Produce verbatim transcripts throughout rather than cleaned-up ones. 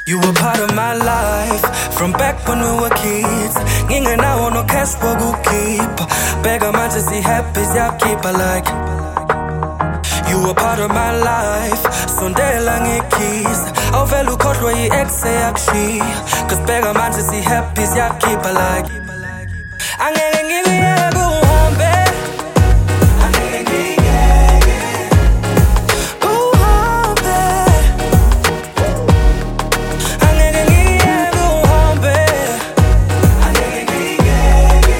You were part of my life from back when we were kids. Ngingenawo no cash wokukhipha. Bheka manje si-happy siyakhipha like. You were part of my life. Sondela ngikhisa. Awuvela ukhohlwe i-ex eyakushiya. Cause bheka manje si-happy siyakhipha like. Angeke ngikuyeke uhambe. Angeke ngikuyeke uhambe. Angeke ngikuyeke uhambe. Angeke ngikuyeke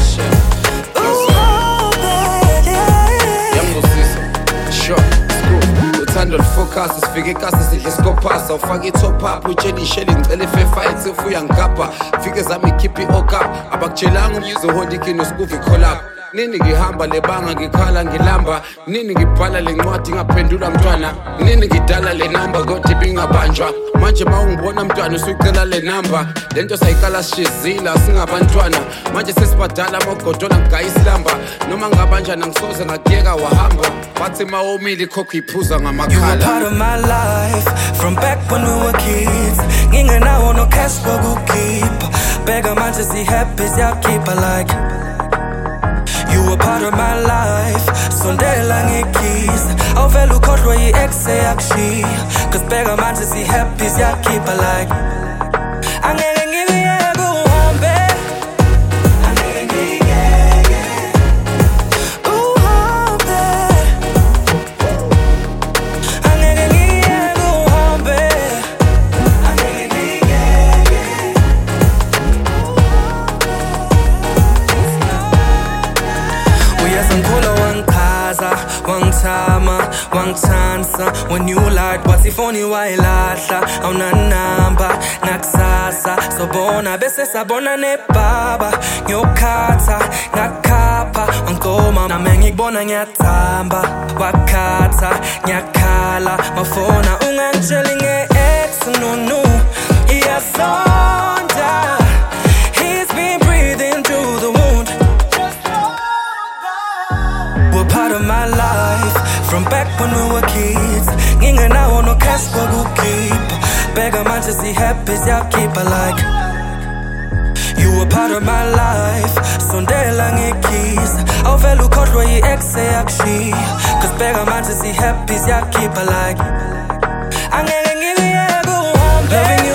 uhambe. Yangosisa, sure, screw. Uthando lufocus, sifike ekasi sidle sikopasa. Ufake i-top up, utshela isheli ngicela ife-fight sefuya ngigabha. Fike zami ikhiphi i-okap, abakutshelanga umzuhondi ikino skuvi collab. Nini ngihamba lebanga ngikhala ngilamba. Nini ngibhala le ncwadi ngaphendula mntwana. Nini ngidala le number kodwa ibingabanjwa. Manje mawungibona mntwana usuyicela le number. Lento sayikala sishizila singabantwana. Manje sesibadala mogodola ngayisilamba. Noma ngabanjana ngisoze ngakuyeka wahamba. Bathi mawomile ikhokho iphuza ngamakhala. You were part of my life from back when we were kids. Ngingenawo no cash wokukhipha. Bheka manje si-happy siyakhipha like. You were part of my life. Sondela ngikhisa. Awuvela ukhohlwe i-ex eyakushiya. Cause bheka manje si-happy siyakhipha like. Angeke ngikuyeke uhambe. Angeke ngikuyeke uhambe. Angeke ngikuyeke uhambe. Angeke ngikuyeke uyazangkhula wangikhaza, wangithama, wangithansa. When you lied, wathi ifoni wayilahla. Awunanamba, ngakusasa sobona bese sabona nebaba. Ngiyokhatha, ngakhapha, wangicoma nami ngikubona ngiyathamba. Wakhatha, ngiyakhala, mafona ungangitsheli nge-ex no no. Iyasonda, he's been breathing through the wound. Were part of my life from back when we were kids. Ngingenawo no cash wokukhipha. Bheka manje si-happy siyakhipha like. You were part of my life. Sondela ngikhisa. Awuvela ukhohlwe i-ex eyakushiya. Cause bheka manje si-happy siyakhipha like. Angeke ngikuyeke uhambe.